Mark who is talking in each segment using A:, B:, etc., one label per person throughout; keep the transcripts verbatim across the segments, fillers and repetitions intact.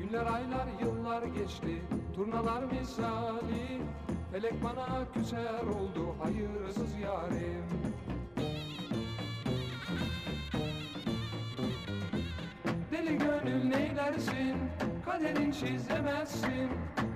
A: Günler, aylar, yıllar geçti, turnalar misali. Felek bana küser oldu, hayırsız yarim. Deli gönül neylersin, kaderin çizemezsin.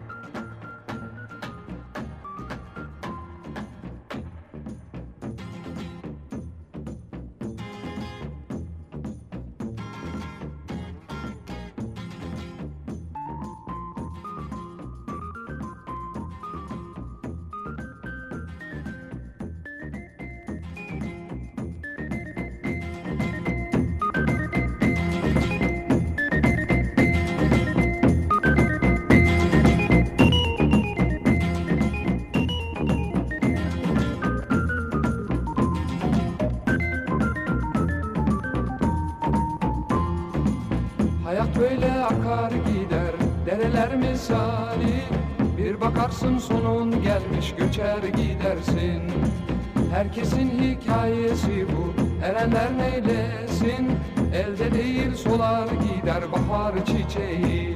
A: Hayat böyle akar gider, dereler misali. Bir bakarsın sonun gelmiş, göçer gidersin. Herkesin hikayesi bu, erenler neylesin. Elde değil solar gider bahar çiçeği.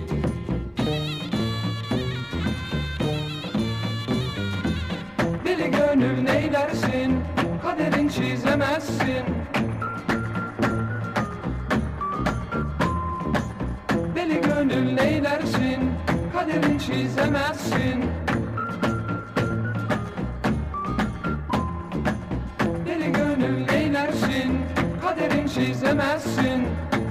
A: Deli gönül neylersin, kaderin çizemezsin. Deli gönül neylersin, kaderin çizemezsin. Deli gönül neylersin, kaderin çizemezsin.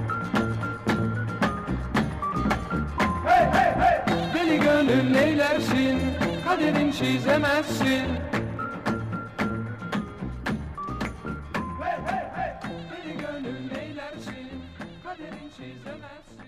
A: Hey hey hey! Deli gönül neylersin, kaderin çizemezsin. Hey hey hey! Deli gönül neylersin, kaderin çizemezsin.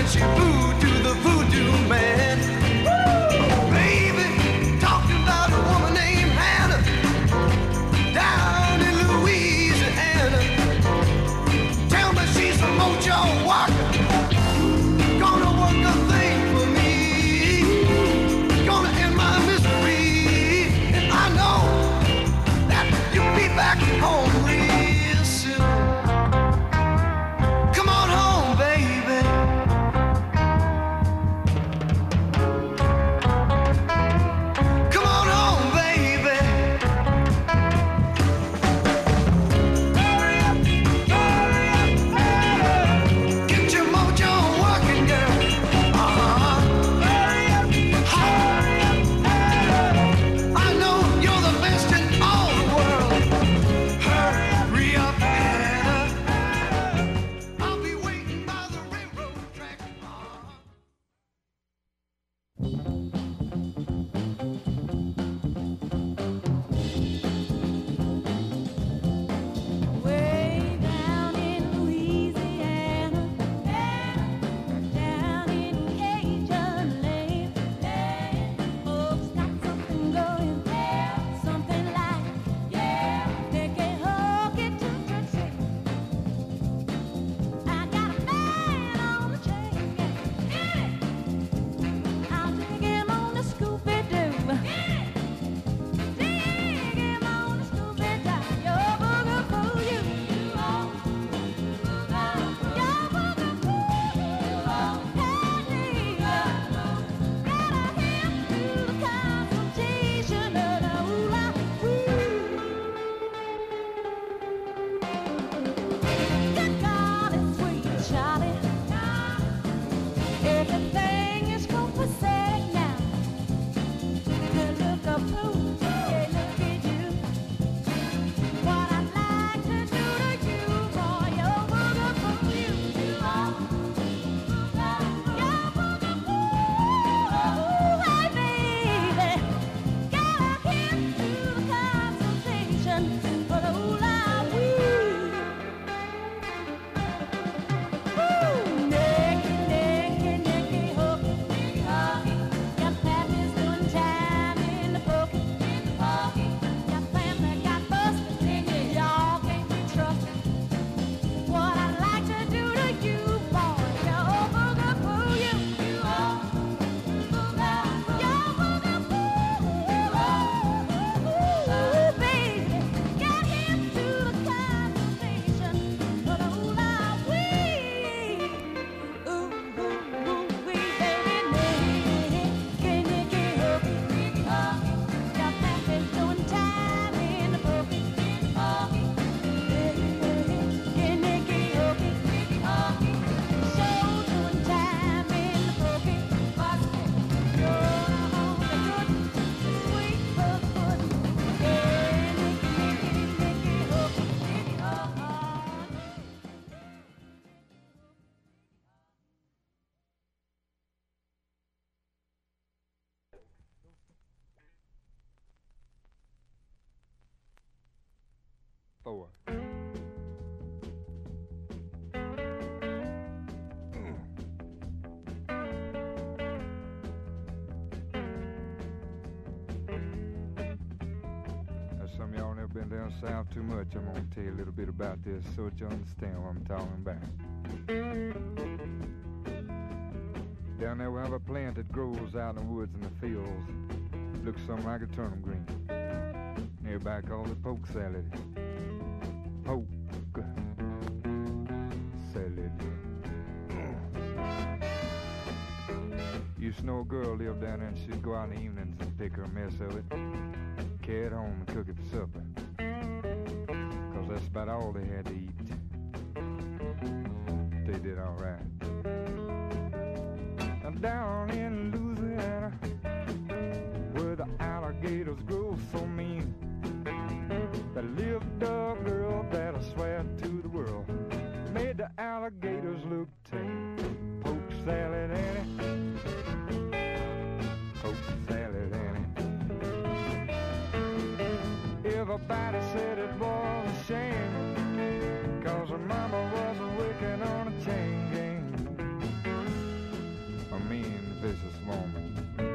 B: then she flew to the voodoo man. Woo! Baby, talking about a woman named Hannah down in Louisiana. Tell me she's a mojo walker, gonna work a thing for me, gonna end my misery, and I know that you'll be back home real soon. Come on home, baby. Come on home, baby. Hurry up, hurry up, hurry up. Get your mojo working, girl. Uh-huh. Hurry up, hurry up, hurry up. I know you're the best in all the world. Hurry up, Hannah. I'll be waiting by the railroad track. Uh-huh.
C: Way down in Louisiana, down in Cajun Lane, folks got something going, something like, yeah, they can hook it to the tree. I got a man on the chain, yeah, I'll dig him on the Scooby-Doo. Dig him on the Scooby-Doo. Yo, boogaboo, you. Yo, boogaboo, hey, gotta him to the consultation of the hula-hoo. Good golly, sweet Charlie, everything is copacetic now. Good look-a-poo, hey, look at you. What I'd like to do to you, boy, yo, boogaboo, you. Yo, boogaboo, hey, baby, gotta him to the consultation for the hula-hoo. Woo! Nicky, Nicky, Nicky, hooky, Nicky, hooky. Got Pappy's doing time in the pokey, in the pokey. Got family, got busted, Nicky, y'all can't be trusted. What I'd like to do to you, boy, yo, boogaboo, you. Yo, boogaboo, baby, get him to the consultation for the hula-wee. Ooh, ooh, ooh, wee, baby, Nicky, Nicky, hooky, Nicky, hooky. Got Pappy's doing time in the pokey, in the pokey. Nicky, Nicky, hooky, Nicky, hooky. Show doing time in the pokey, busted. You're on the good, sweet foot foot. Yeah, Nicky, Nicky, Nicky, hooky, Nicky, hooky.
A: Four. Now, some of y'all never been down south too much. I'm gonna tell you a little bit about this so that you understand what I'm talking about. Down there we have a plant that grows out in the woods and the fields. Looks something like a turnip green. Everybody calls it poke salad. Poke salad. Used to know a girl lived down there and she'd go out in the evenings and pick her a mess of it, carry it home and cook it for supper. Cause that's about all they had to eat. They did all right. Now down in Louisiana, where the alligators grow so mean, there lived a girl that I swear to the world made the alligators look tame. Poke salad, Annie. Poke salad, Annie. Everybody said it was a shame, cause her mama was working on a chain gang. a mean, vicious woman.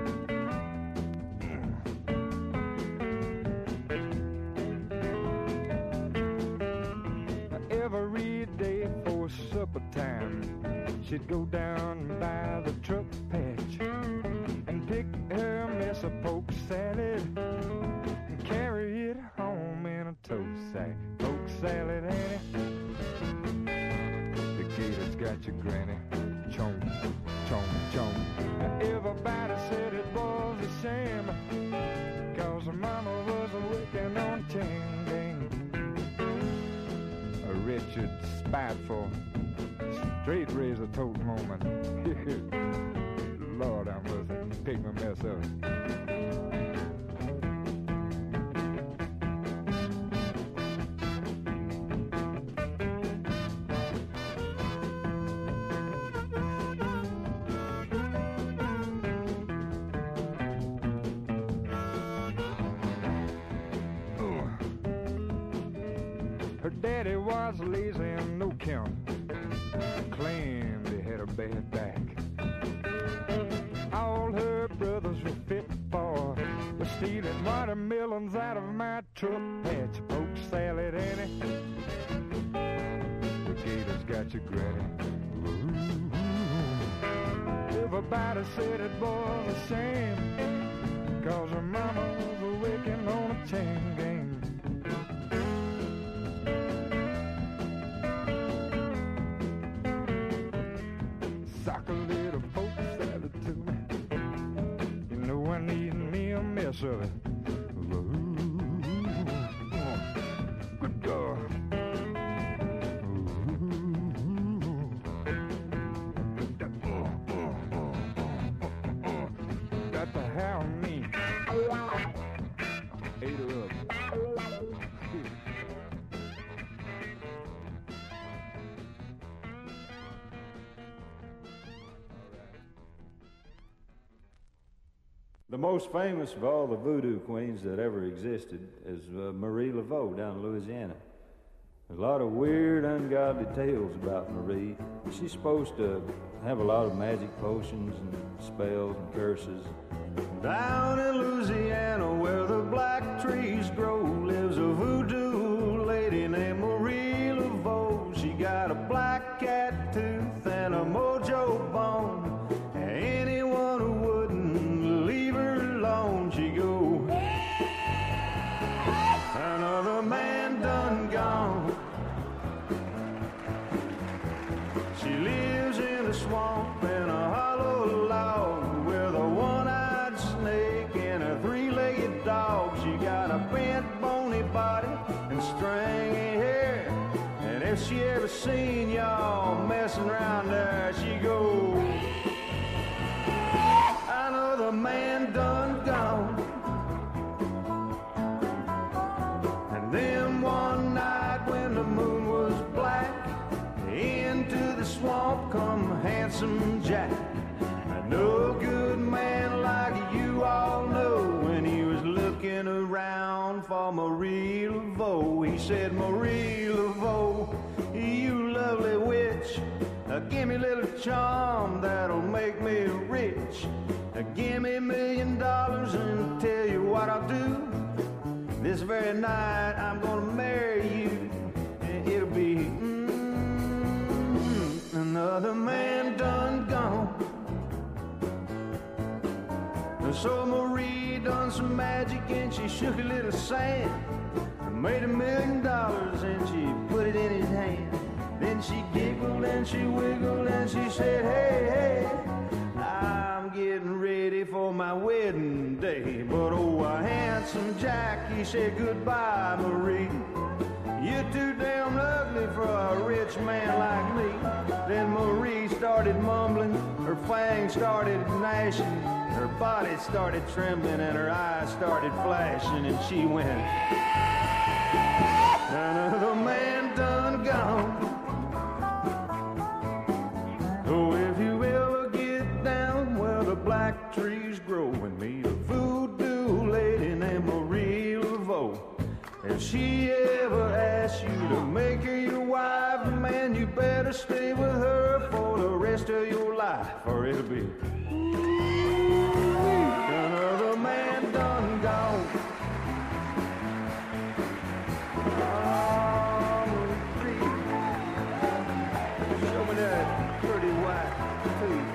A: Every day for supper time, she'd go down by the truck patch and pick her mess of poke salad and carry it home in a tow sack. Poke salad, Annie, the gator's got your granny. Chomp, chomp, chomp. Everybody said it was a shame, 'cause her mama was working on ting ding. A wretched, spiteful, straight razor toting woman. Lord, I must pick my mess up. Her daddy was lazy and no count, claimed he had a bad back. All her brothers were fit for was stealing watermelons out of my truck patch. Poke salad, Annie, the gator's got your granny. Ooh. Everybody said it was a shame, 'cause her mama was working on a chain gang. Sock a little poke salad to me. You know I need me a mess of it. Ooh, good God. Got to have me. Ate her up.
D: The most famous of all the voodoo queens that ever existed is uh, Marie Laveau down in Louisiana. There's a lot of weird, ungodly tales about Marie. She's supposed to have a lot of magic potions and spells and curses. Down in Louisiana where the black trees grow lives a voodoo lady named Marie Laveau. She got a black cat tooth and a mojo bone. Anyone who wouldn't leave her alone, she go, another man done gone. She lives in a swamp in a hollow log with a one-eyed snake and a three-legged dog. She got a bent, bony body and stringy hair, and if she ever seen y'all messing around there, she go, another man done gone. And then one night when the moon was black, into the swamp come Handsome Jack. A no good man like you all know, when he was looking around for Marie Laveau. He said, Marie Laveau, you lovely witch, uh, give me a little charm that'll make me rich. Uh, give me a million dollars and tell you what I'll do. This very night I'm gonna marry you, and it'll be mm, another man done gone. So Marie done some magic and she shook a little sand and made a million dollars and she put it in his hand. Then she giggled and she wiggled and she said, hey, hey, I'm getting ready for my wedding day. But oh, a Handsome Jack, he said, goodbye, Marie. You're too damn ugly for a rich man like me. Then Marie started mumbling, her fangs started gnashing, her body started trembling and her eyes started flashing, and she went, another man done gone. Oh, if you ever get down where the black trees grow and meet a voodoo lady named Marie Laveau, if she ever asks you to make her your wife, man, you better stay with her for the rest of your life. for it'll be. Another man done gone. Show me that pretty white tooth.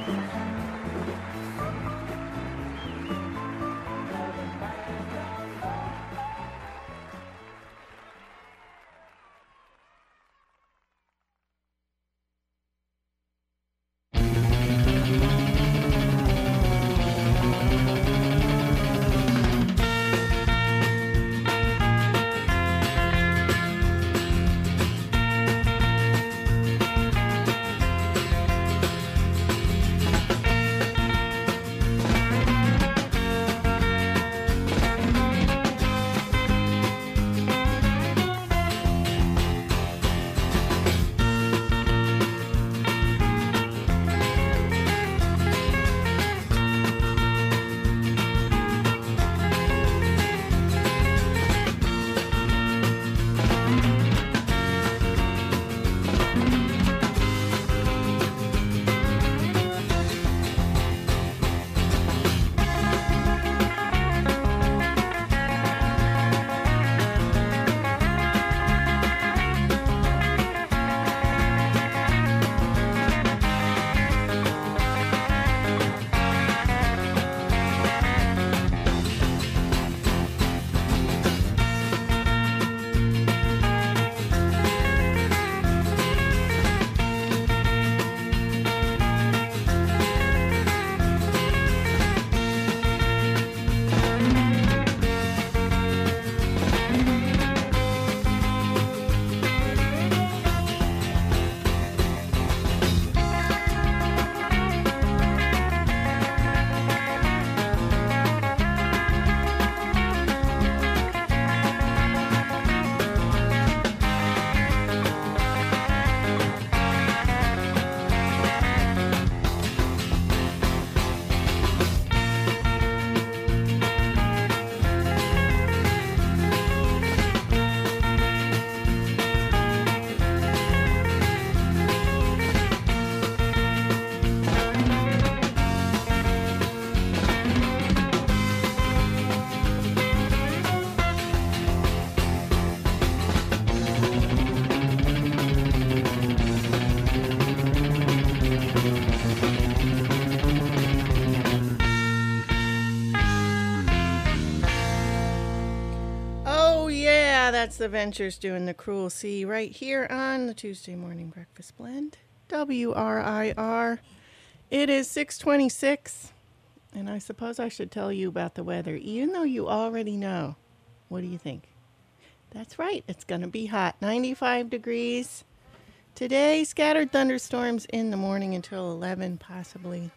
E: That's the Ventures doing The Cruel Sea right here on the Tuesday Morning Breakfast Blend, W R I R. It is six twenty-six, and I suppose I should tell you about the weather, even though you already know. What do you think? That's right, it's going to be hot, ninety-five degrees. Today, scattered thunderstorms in the morning until eleven, possibly.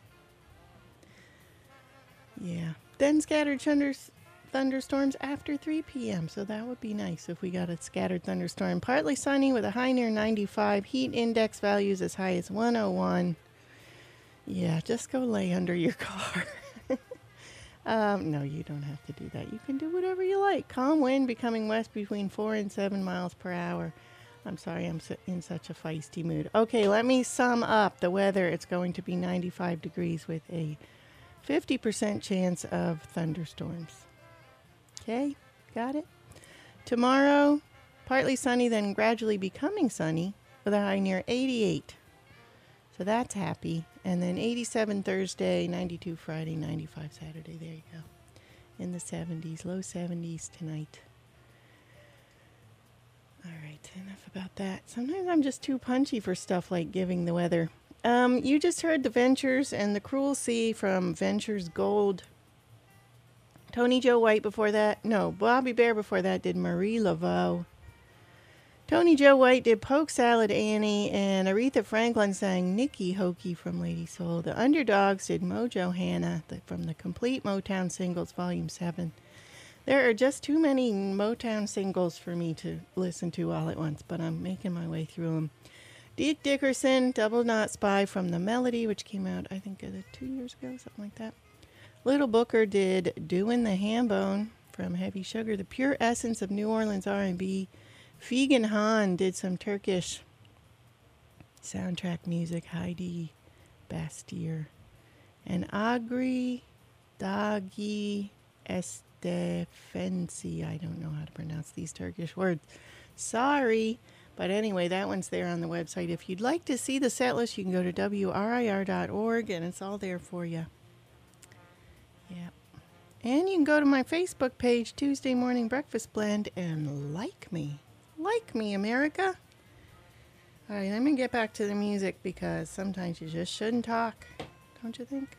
E: Yeah, then scattered thunders. Thunderstorms after three p.m. So that would be nice if we got a scattered thunderstorm. Partly sunny with a high near ninety-five. Heat index values as high as one oh one. Yeah, just go lay under your car. um, no, you don't have to do that. You can do whatever you like. Calm wind becoming west between four and seven miles per hour. I'm sorry, I'm in such a feisty mood. Okay, let me sum up the weather. It's going to be ninety-five degrees with a fifty percent chance of thunderstorms. Okay, got it? Tomorrow, partly sunny, then gradually becoming sunny with a high near eighty-eight. So that's happy. And then eighty-seven Thursday, ninety-two Friday, ninety-five Saturday. There you go. In the seventies, low seventies tonight. All right, enough about that. Sometimes I'm just too punchy for stuff like giving the weather. Um, you just heard The Ventures and The Cruel Sea from Ventures Gold. Tony Joe White before that. No, Bobby Bear before that did Marie Laveau. Tony Joe White did Polk Salad Annie, and Aretha Franklin sang Nikki Hokey from Lady Soul. The Underdogs did Mojo Hannah the, from the Complete Motown Singles Volume seven. There are just too many Motown singles for me to listen to all at once, but I'm making my way through them. Dick Dickerson, Double Knot Spy from The Melody, which came out, I think, uh, two years ago, something like that. Little Booker did Doin' the Hambone from Heavy Sugar, the pure essence of New Orleans R and B. Fegan Hahn did some Turkish soundtrack music, Heidi Bastier. And Agri Dagi Estefensi. I don't know how to pronounce these Turkish words. Sorry. But anyway, that one's there on the website. If you'd like to see the set list, you can go to W R I R dot org, and it's all there for you. Yeah. And you can go to my Facebook page, Tuesday Morning Breakfast Blend, and like me. Like me, America. All right, let me get back to the music because sometimes you just shouldn't talk. Don't you think?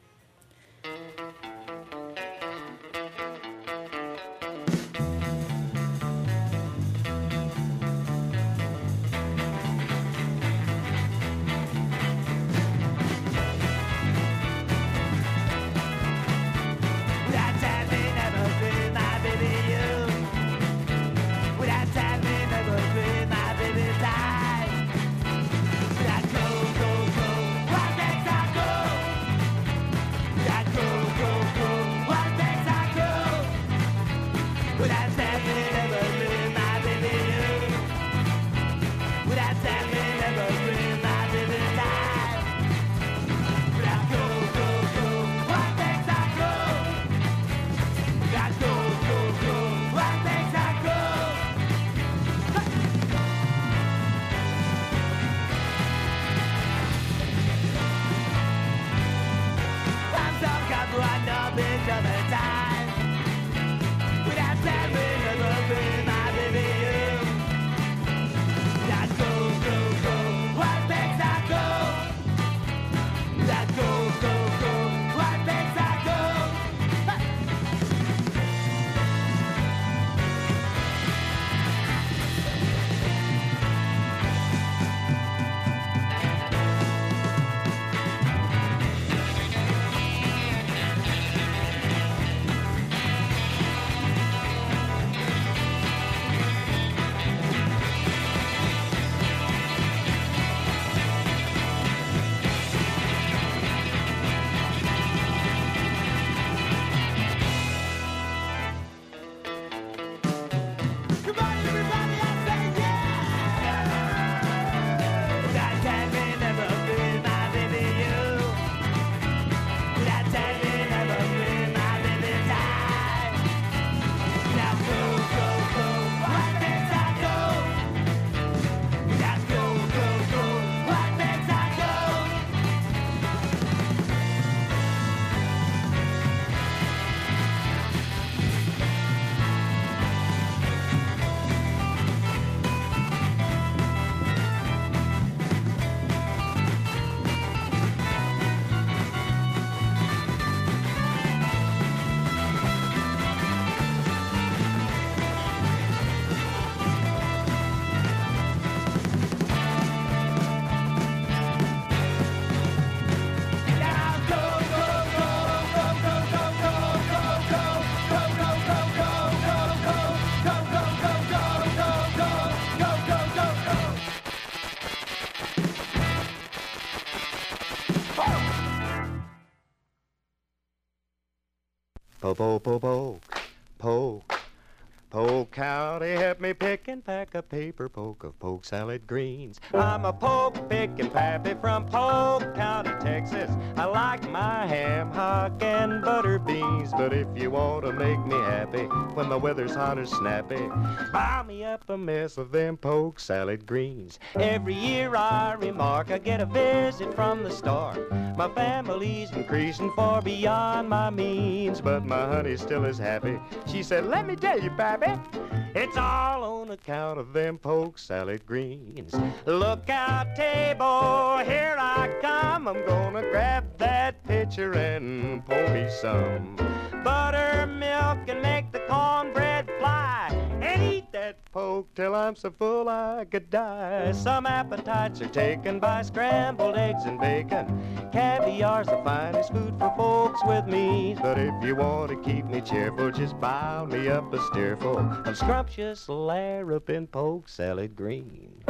F: Po, po, po, poke, poke, Polk County, help me pick and pack a paper poke of poke salad greens. I'm a poke picking pappy from Polk County, Texas. I like my ham, hock, and butter beans. But if you want to make me happy when the weather's hot or snappy, buy me up a mess of them poke salad greens. Every year I remark I get a visit from the store. My family's increasing far beyond my means, but my honey still is happy. She said, let me tell you, pappy, it's all on account of them poke salad greens. Look out, table, here I come. I'm gonna grab that pitcher and pour me some buttermilk and make the cornbread fly, and eat that poke till I'm so full I could die. Some appetites are taken by scrambled eggs and bacon. Caviar's the finest food for folks with me. But if you want to keep me cheerful, just bow me up a steerful of scrumptious larrapin poke salad green.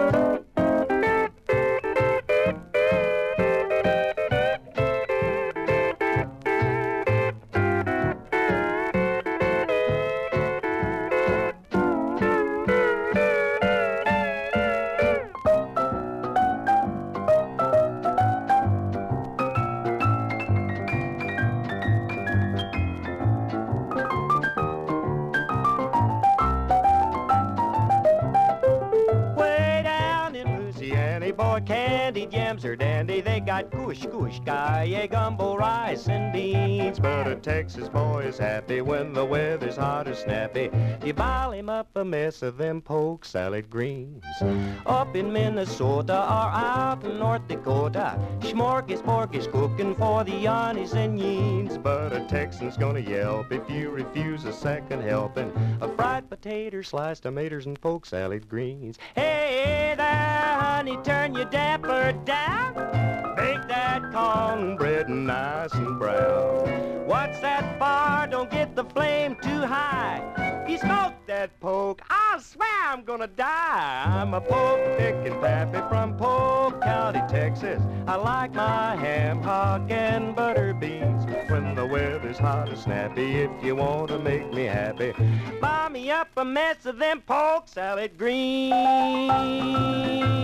F: boy, candied yams are dandy. They got kush, kush, guy, gumbo, rice, and beans. But a Texas boy is happy when the weather's hot or snappy. You bile him up a mess of them poke salad greens. Up in Minnesota or out in North Dakota, smorgasbord is cooking for the Yannis and Yeens. But a Texan's gonna yelp if you refuse a second helping of fried potato, sliced tomatoes, and poke salad greens. Hey there, honey, turn your damper down. Bake that cornbread nice and brown. What's that bar? Don't get the flame too high. If you smoke that poke, I'll swear I'm gonna die. I'm a poke picking pappy from Polk County, Texas. I like my ham, hock, and butter beans. When the weather's hot and snappy, if you want to make me happy, buy me up a mess of them poke salad greens.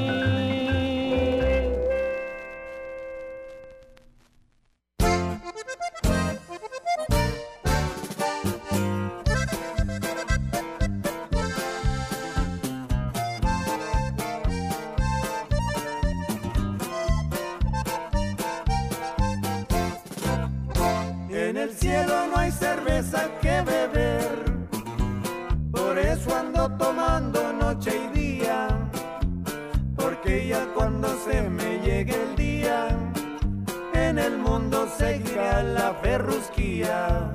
D: En el cielo no hay cerveza que beber, por eso ando tomando noche y día, porque ya cuando se me llegue el día, en el mundo seguirá la ferrusquía.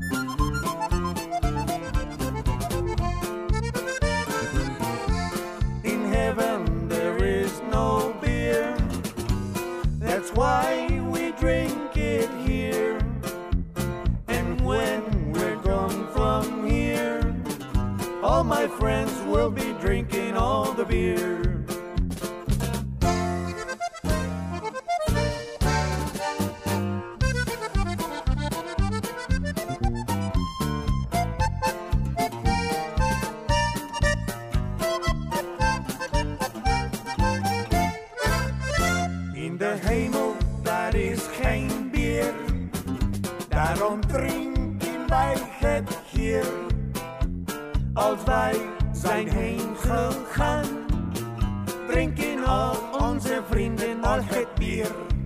D: In heaven there is no beer, that's why we drink it here. When we're gone from here, all my friends will be drinking all the beer. In the hemel, that is geen beer. Daarom drinken wij het hier. Als wij zijn heen gegaan, drinken al onze vrienden al het bier.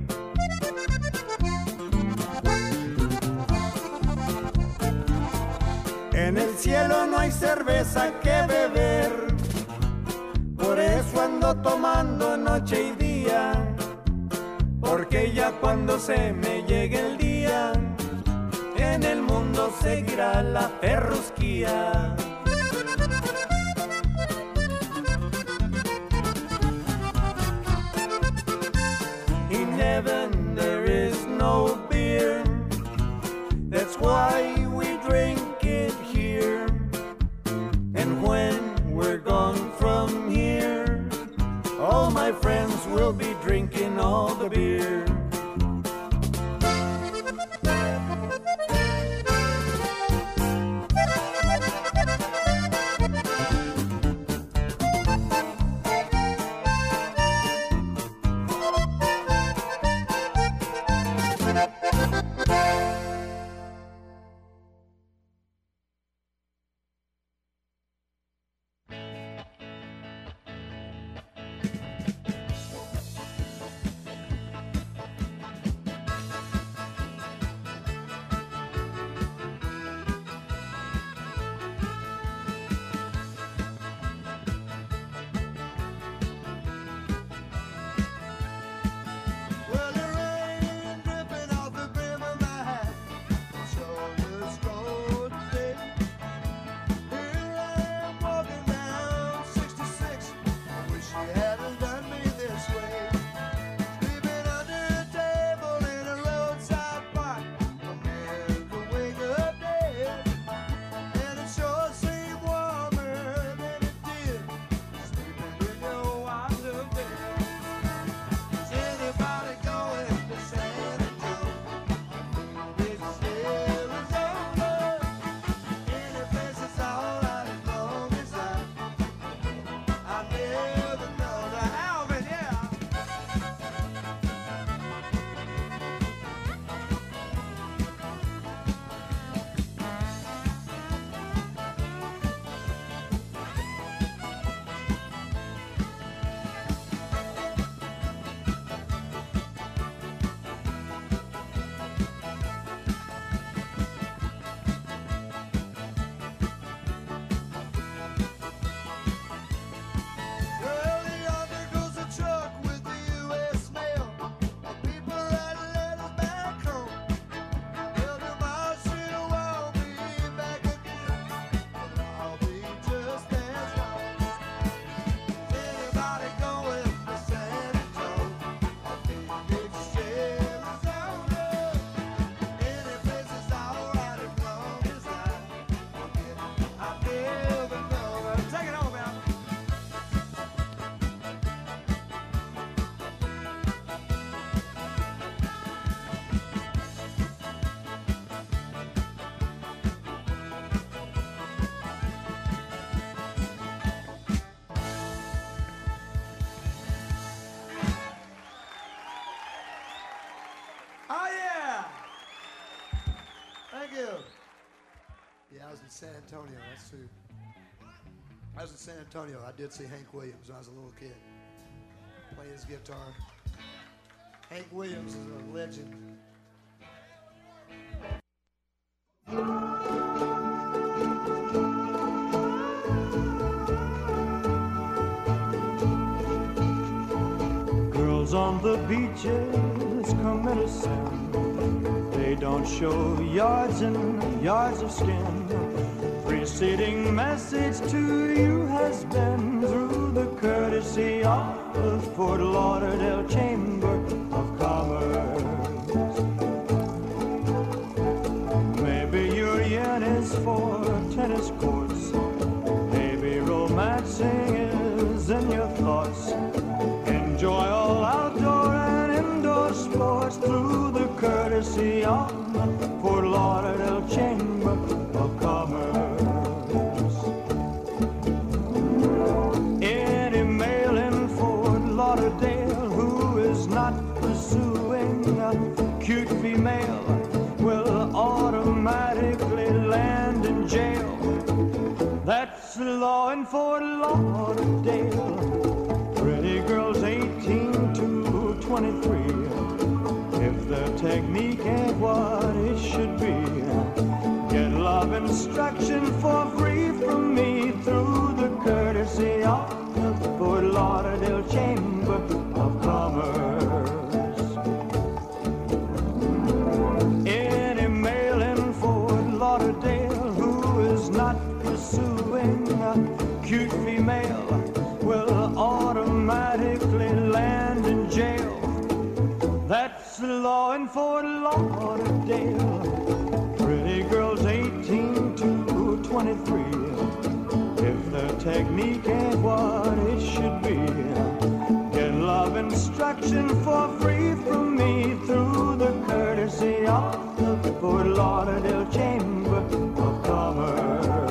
D: En el cielo no hay cerveza que beber, por eso ando tomando noche y día, porque ya cuando se me llegue el día, en el mundo seguirá la ferrusquía. In heaven there is no beer, that's why we drink it here. And when we're gone from here, all my friends will be drinking all the beer.
B: Well, the rain dripping off the brim of my hat
G: Thank you. Yeah, I was in San Antonio. That's true. I was in San Antonio. I did see Hank Williams when I was a little kid, playing his guitar. Hank Williams is a legend.
H: Girls on the beaches commit a sin. They don't show yards and yards of skin. Preceding message to you has been through the courtesy of the Fort Lauderdale Chamber of Commerce. Maybe your yen is for tennis courts. Maybe romancing is in your thoughts. Enjoy all outdoor and indoor sports through the courtesy of the Fort Lauderdale Chamber of Commerce. Any male in Fort Lauderdale who is not pursuing a cute female will automatically land in jail. That's the law in Fort Lauderdale. Pretty girls eighteen to twenty-three. If the technique ain't what it should be, get love instruction for free from me through the courtesy of the Fort Lauderdale Chamber of Commerce. Any male in Fort Lauderdale who is not pursuing a cute female will automatically land in jail. That's the law in Fort Lauderdale. Pretty girls eighteen to twenty-three. If the technique ain't what it should be, get love instruction for free from me through the courtesy of the Fort Lauderdale Chamber of Commerce.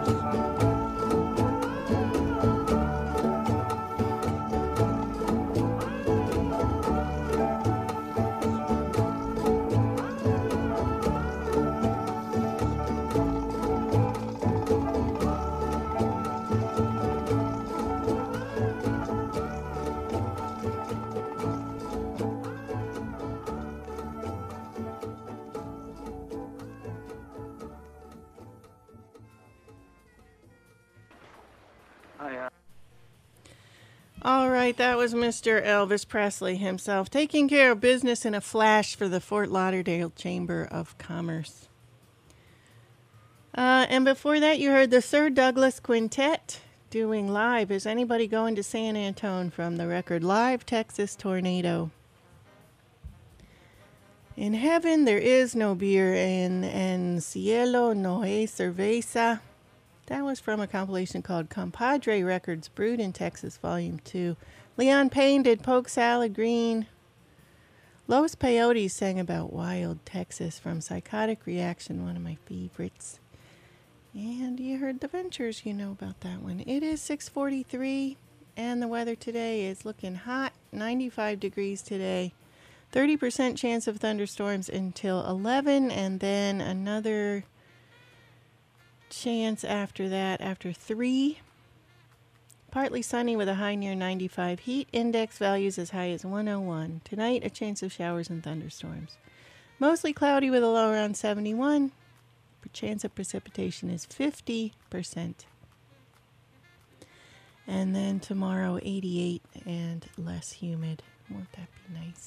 E: All right, that was Mister Elvis Presley himself taking care of business in a flash for the Fort Lauderdale Chamber of Commerce. Uh, and before that, you heard the Sir Douglas Quintet doing Live. Is anybody going to San Antone from the record Live Texas Tornado? In heaven there is no beer, and en cielo no hay cerveza. That was from a compilation called Compadre Records, Brewed in Texas, Volume two. Leon Payne did Polk Salad Green. Los Peyotes sang about Wild Texas from Psychotic Reaction, one of my favorites. And you heard The Ventures, you know about that one. It is six forty-three, and the weather today is looking hot, ninety-five degrees today. thirty percent chance of thunderstorms until eleven, and then another chance after that, after three. Partly sunny with a high near ninety-five. Heat index values as high as one oh one. Tonight, a chance of showers and thunderstorms. Mostly cloudy with a low around seventy-one. The chance of precipitation is fifty percent. And then tomorrow, eighty-eight and less humid. Won't that be nice?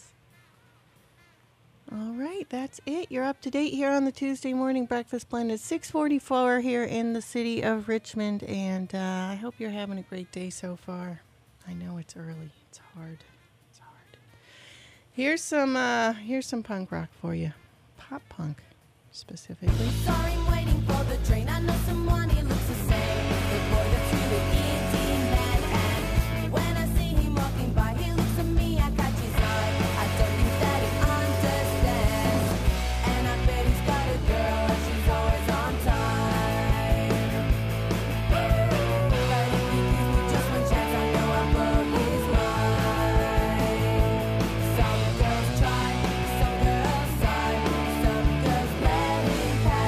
E: All right, that's it. You're up to date here on the Tuesday Morning Breakfast Blend. It's six forty-four here in the city of Richmond, and uh, I hope you're having a great day so far. I know it's early. It's hard. It's hard. Here's some. Uh, here's some punk rock for you, pop punk specifically.
C: Sorry, I'm waiting for the train. I know someone he looks the same. The boy that's really eating bad, and when I see him walking by, he looks at me. I catch his eye. I don't think that he understands, and I bet he's got a girl and she's always on time. But if he gives me just one chance, I know I'll blow his mind. Some girls try, some girls sigh, some girls let him pass.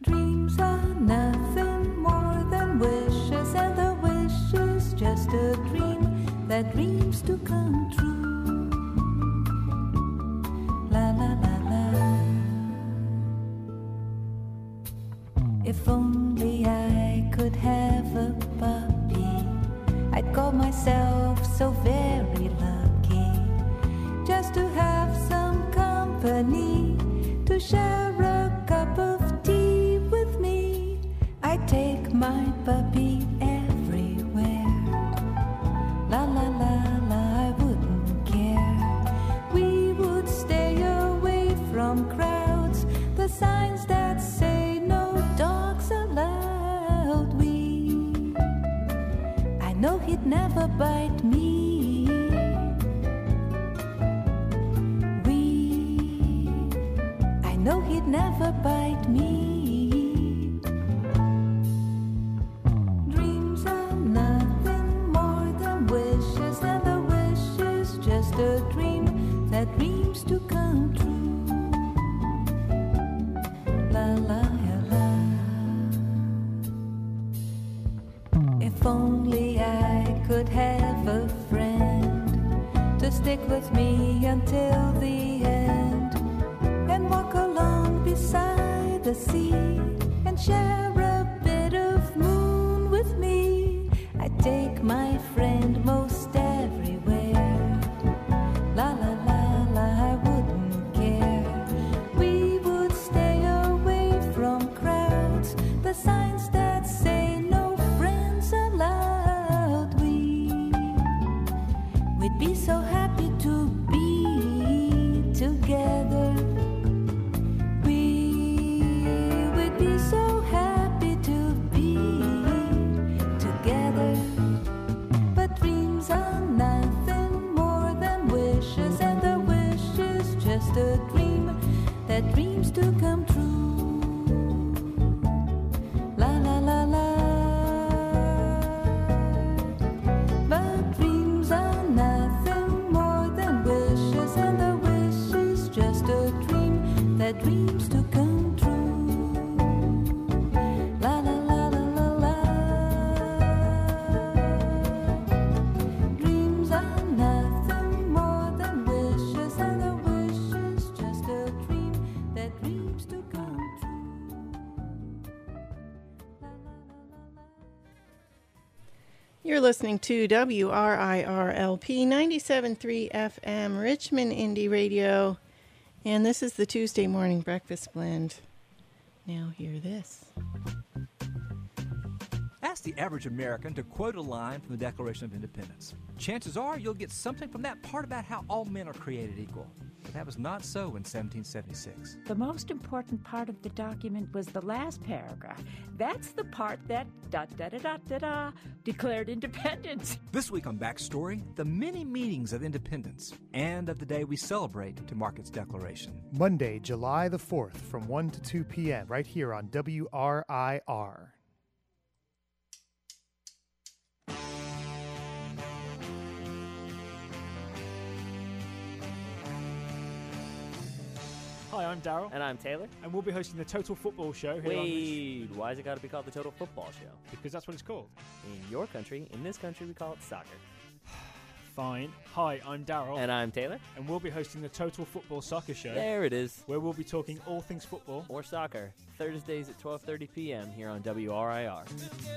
I: Dreams are nothing more than wishes, and the wish is just a dream that dreams to come true. La la la la. If only I could have a puppy, I'd call myself so very lucky, just to have some company, to share a cup of tea with me. I take my puppy everywhere. La la la la, I wouldn't care. We would stay away from crowds, the signs that say no dogs allowed. We, I know he'd never bite me. We, I know he'd never bite me. Dreams are nothing more than wishes, and the wish is just a dream that dreams to come true. La la la. If only I could have a friend to stick with me until the end, and walk along beside the sea, and share a bit of moon with me. I take my friend most everywhere. La la la la, I wouldn't care. We would stay away from crowds, the signs that say no friends allowed. We, we'd be so happy to be together. We would be so happy to be together. But dreams are nothing more than wishes, and the wish is just a dream that dreams to come true. La la la la. But dreams are nothing more than wishes, and the wish is just a dream that dreams to come true. La la la la la la. Dreams are nothing more than wishes, and the wish is just a dream that dreams to come true. La la la la la.
E: You're listening to W R I R L P ninety-seven point three F M, Richmond Indie Radio. And this is the Tuesday Morning Breakfast Blend. Now hear this.
J: Ask the average American to quote a line from the Declaration of Independence. Chances are you'll get something from that part about how all men are created equal. But that was not so in seventeen seventy-six.
K: The most important part of the document was the last paragraph. That's the part that da da da da da da declared independence.
J: This week on Backstory, the many meanings of independence and of the day we celebrate to mark its declaration.
L: Monday, July the fourth from one to two p.m. right here on W R I R.
M: Hi, I'm Daryl.
N: And I'm Taylor.
M: And we'll be hosting the Total Football Show here on
N: Wait, why has it got to be called the Total Football Show?
M: Because that's what it's called.
N: In your country, in this country, we call it soccer.
M: Fine. Hi, I'm Daryl.
N: And I'm Taylor.
M: And we'll be hosting the Total Football Soccer Show.
N: There it is.
M: Where we'll be talking all things football.
N: Or soccer. Thursdays at twelve thirty p.m. here on W R I R.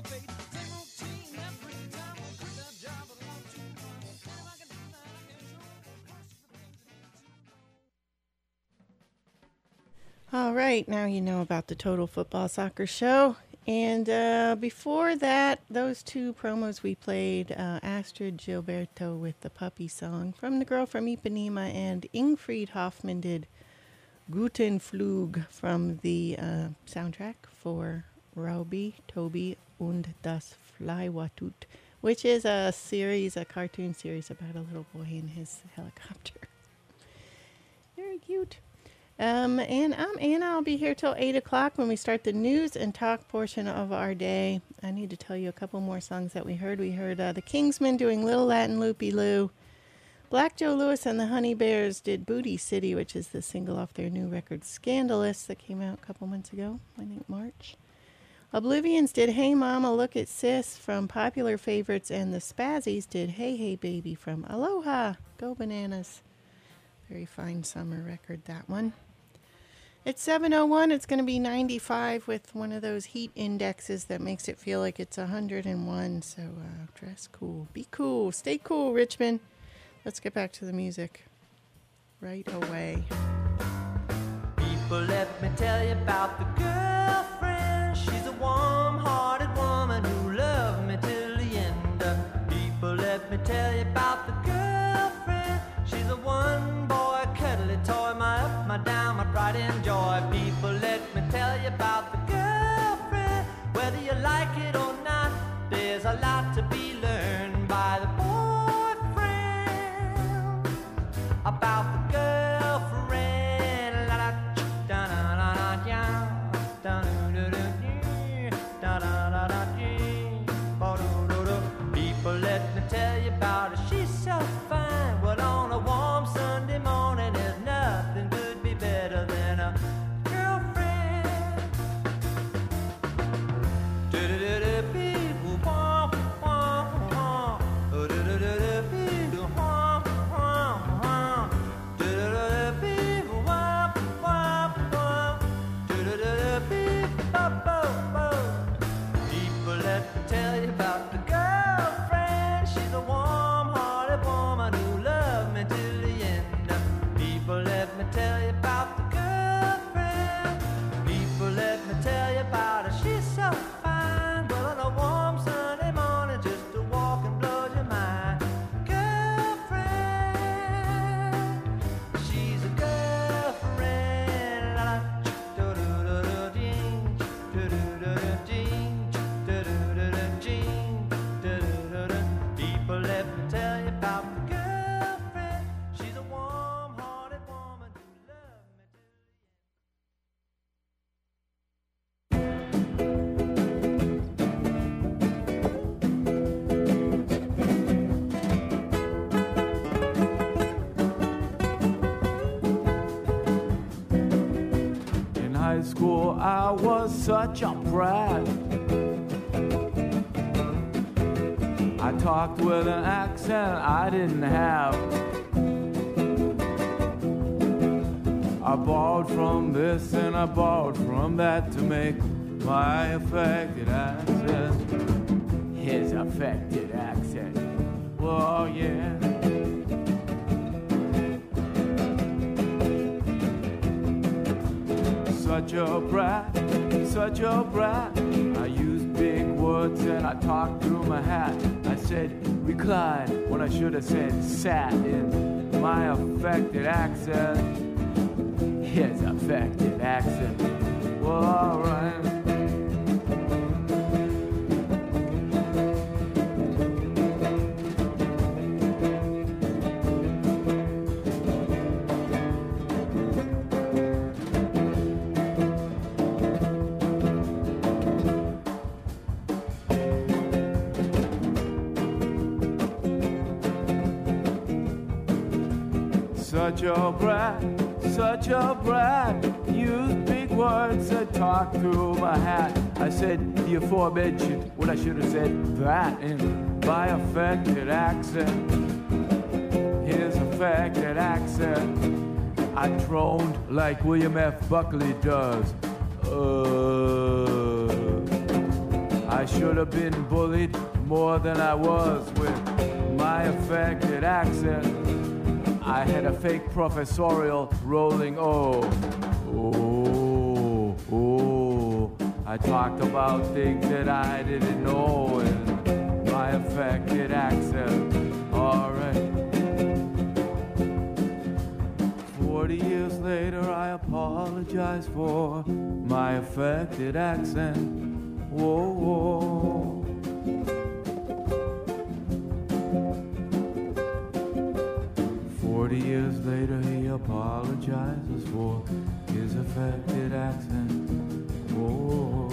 E: All right, now you know about the Total Football Soccer Show. And uh, before that, those two promos we played, uh, Astrid Gilberto with the Puppy Song from the Girl from Ipanema, and Ingfried Hoffman did Guten Flug from the uh, soundtrack for Raubi, Toby und das Fleischwatut, which is a series, a cartoon series about a little boy in his helicopter. Very cute. Um, and I'm Anna. I'll be here till eight o'clock when we start the news and talk portion of our day. I need to tell you a couple more songs that we heard. We heard uh, the Kingsmen doing Little Latin Loopy Loo. Black Joe Lewis and the Honey Bears did Booty City, which is the single off their new record Scandalous that came out a couple months ago, I think March. Oblivions did Hey Mama, Look at Sis from Popular Favorites, and the Spazzies did Hey Hey Baby from Aloha, Go Bananas. Very fine summer record, that one. It's seven oh one. It's going to be ninety-five with one of those heat indexes that makes it feel like it's one hundred one. So uh, dress cool. Be cool. Stay cool, Richmond. Let's get back to the music right away.
B: People, let me tell you about the girlfriend. She's a warm-hearted woman who loved me till the end. People, let me tell you about the girlfriend. She's a one-boy cuddly toy, my up, my down, my pride and joy. People, let me tell you about the girlfriend. Whether you like it or not, there's a lot to be learned by the boyfriend. About the girlfriend. La la da da da da da da da da da da. People, let me tell you about her. She's so fine. Well, on a warm Sunday morning, there's nothing could be better than a girlfriend. People, let me tell you about the girlfriend. She's a warm-hearted woman who loved me till the end. People, let me tell you about the girlfriend. People, let me tell you about her. She's so fine. Well, on a warm Sunday morning, just to walk and blow your mind. Girlfriend, she's a girlfriend. La la do do do do ding, do do do do ding, do do do do ding, do do do do. People, let me tell you about the girlfriend. She's a warm-hearted woman who loved me till
H: In high school, I was such a brat. I talked with an accent I didn't have. I borrowed from this and I borrowed from that to make my affected accent his affected accent. Well, yeah. Such a brat, such a brat. I used big words and I talked through my hat. I said recline when I should have said sat in my affected accent. His affected accent. Well, alright. Such a brat, such a brat. Used big words that talked through my hat. I said the aforementioned when I should have said that in my affected accent. His affected accent. I droned like William F. Buckley does. Uh, I should have been bullied more than I was with my affected accent. I had a fake professorial rolling O. Oh, oh. I talked about things that I didn't know in my affected accent. Alright. Forty years later, I apologize for my affected accent. Whoa, whoa. Forty years later, he apologizes for his affected accent. Whoa.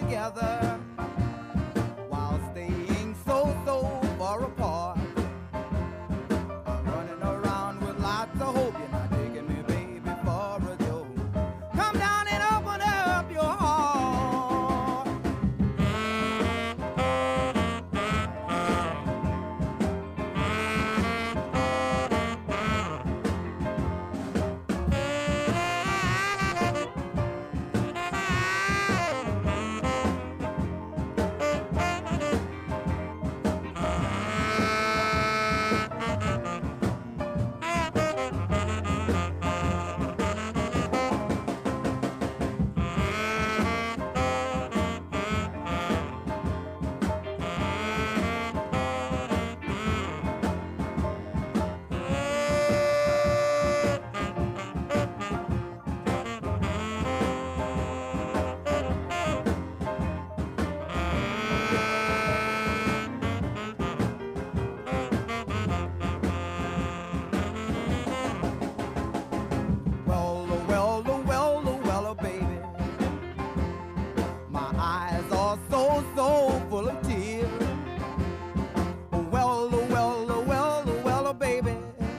O: together while staying so, so far apart. I'm running around with lots of hope. You're not taking me, baby, for a joke. Come down and open up your heart. Well, oh, well, oh, well, oh, well, oh, baby. My eyes are so, so full of tears. Oh, well, oh, well, oh, well, oh, well, oh, baby.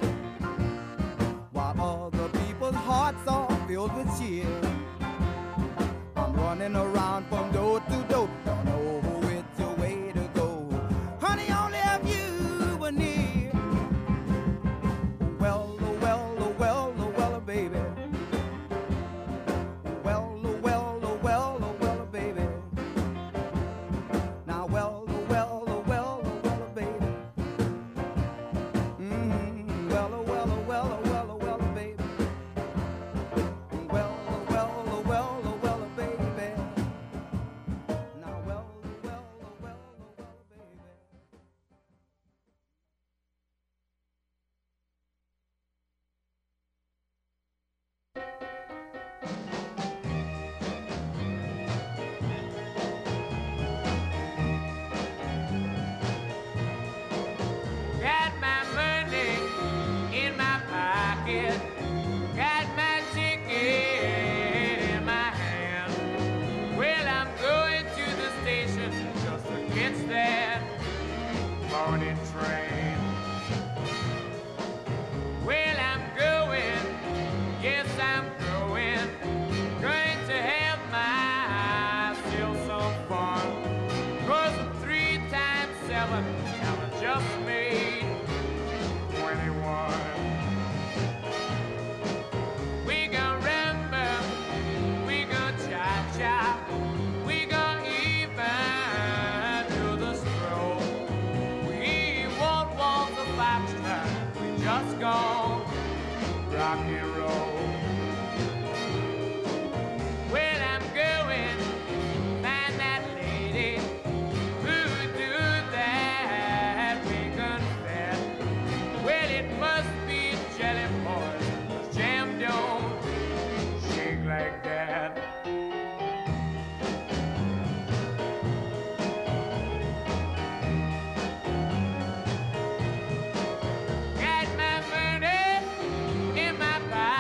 O: While other people's hearts are filled with cheer. I'm running around from door to door. Don't know which way to go. Honey, only if you were near. Well, oh, well, oh, well, oh, well, oh, baby. Well, oh, well, oh, well, oh, well, oh, baby. Now, well, oh, well, oh, well, oh, well, oh, baby. Mm-hmm. Well, oh, well, oh, well, oh, well, oh, well, oh, baby. Well, oh, well, oh, well, oh, well, oh, baby. Now, well, oh, well, oh, well, oh, well, oh, baby.
P: Got my money in my pocket, got my ticket in my hand. Well, I'm going to the station just to catch that morning train. Well, I'm going, yes, I'm going, going to have myself some fun. 'Cause three times seven, now I just made twenty-one. We gon' rumble, we gon' cha-cha, we gon' even do the stroll. We won't walk the foxtrot, we just gon' rock and roll. Well, I'm going, find that lady who do that wiggin' fat. Well, it must be jelly boys, 'cause jam don't shake like that. Got my money in my pocket.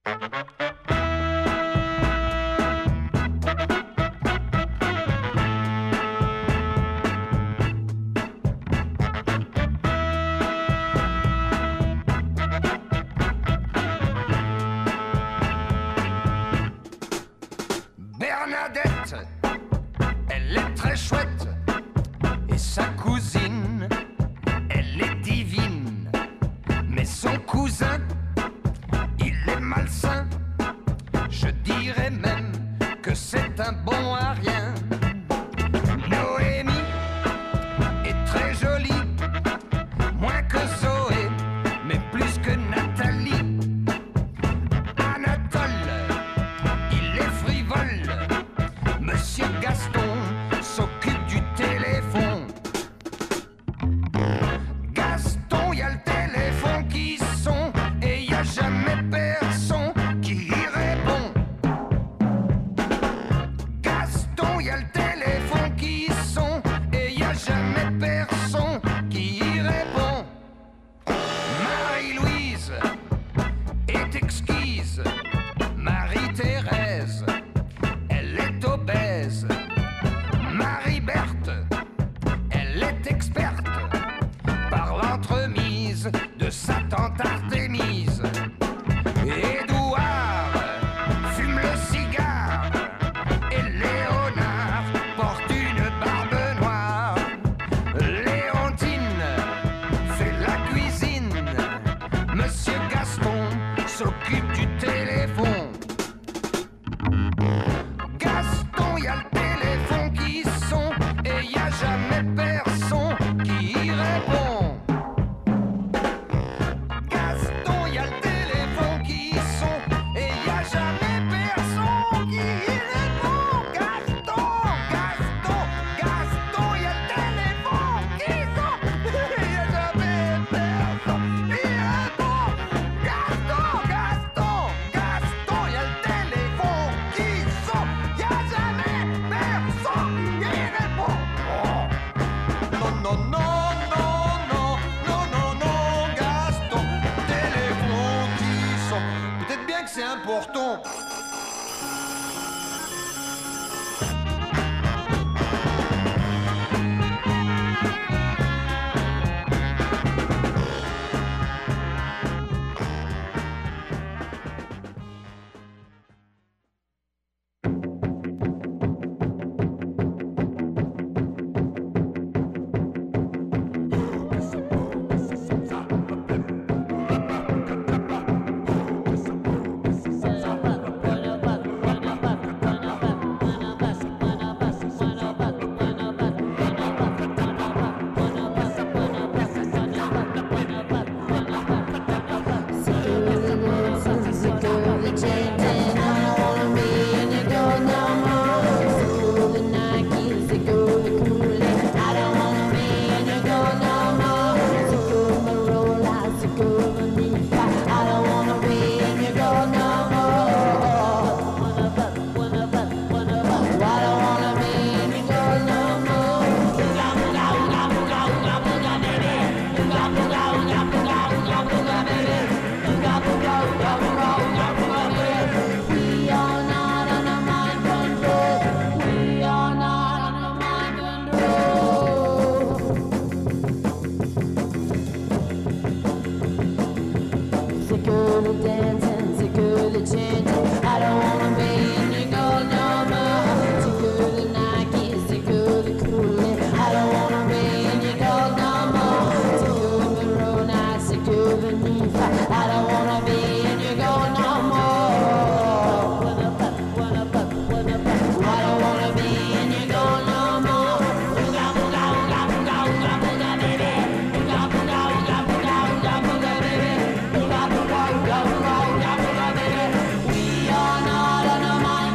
B: Bernadette, elle est très chouette, et sa cousine, elle est divine. Mais son cousin, il est malsain, je dirais même que c'est un bon à rien. Noémie est très jolie, moins que Zoé, mais plus que Nathalie. Anatole, il est frivole, Monsieur Gaston s'occupe du téléphone. Gaston, y a le téléphone qui sonne et y a jamais personne qui y répond. Gaston, y a le téléphone qui sonne et y a jamais personne qui y répond. Marie-Louise est exquise, Marie-Thérèse, elle est obèse. Marie-Berthe, elle est experte par l'entremise de sa tante Artémise. Édouard fume le cigare et Léonard porte une barbe noire. Léontine fait la cuisine, Monsieur Gaston s'occupe du téléphone. Gaston, y a le téléphone qui sonne et y a jamais personne qui y répond. Gaston, y a le téléphone qui sonne et y a jamais personne qui y répond. Gaston, Gaston, Gaston, y a le téléphone qui sonne et y a jamais personne qui y répond. Gaston, Gaston, Gaston, y a le téléphone qui sonne, y a jamais personne qui y répond. Oh. Non, non, non, non, non, non, non, non, Gaston, téléphone qui sonne. Peut-être bien que c'est important.
C: We are not on a mind